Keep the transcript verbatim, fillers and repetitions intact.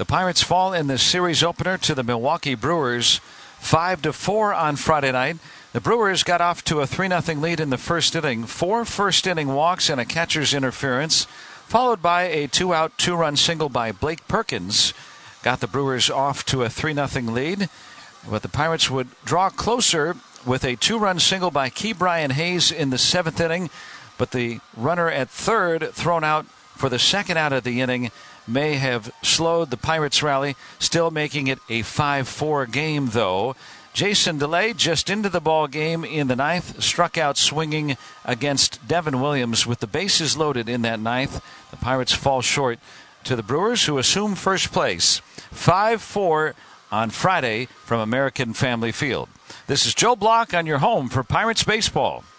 The Pirates fall in the series opener to the Milwaukee Brewers five to four on Friday night. The Brewers got off to a three nothing lead in the first inning. Four first-inning walks and a catcher's interference, followed by a two-out, two-run single by Blake Perkins. Got the Brewers off to a three nothing lead. But the Pirates would draw closer with a two-run single by Ke'Bryan Hayes in the seventh inning. But the runner at third, thrown out for the second out of the inning, may have slowed the Pirates' rally, still making it a five four game, though. Jason DeLay just into the ball game in the ninth, struck out swinging against Devin Williams with the bases loaded in that ninth. The Pirates fall short to the Brewers, who assume first place. five four on Friday from American Family Field. This is Joe Block on your home for Pirates baseball.